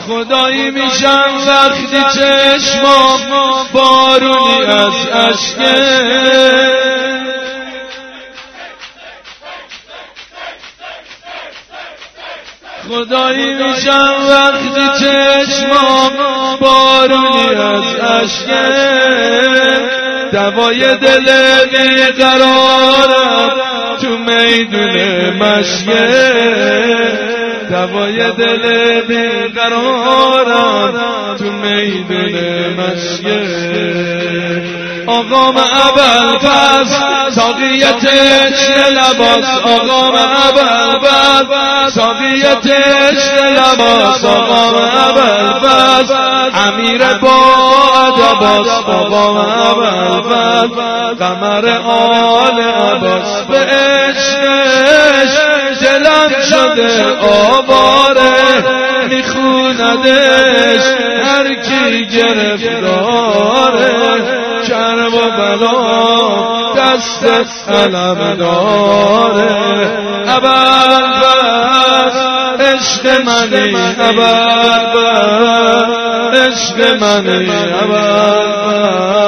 خدایی میشم وقتی چشمام بارونی از اشکه، خدایی میشم وقتی چشمام بارونی از اشکه، دوای دل بیقرارم تو میدون مشکه، دوای دل بیقرارم تو میدون مشکه. آقام ابوالفضل ساقیت عشق لباس، آقام ابوالفضل ساقیت عشق لباس، آقام ابوالفضل امیر با ادباس، آقام ابوالفضل قمر آل عباس. به عشقش دلم شده آواره، میخوندش هر کی گرفتاره، کرب و بلا دست علم داره. ابوالفضل عشق منی، ابوالفضل عشق منی، ابوالفضل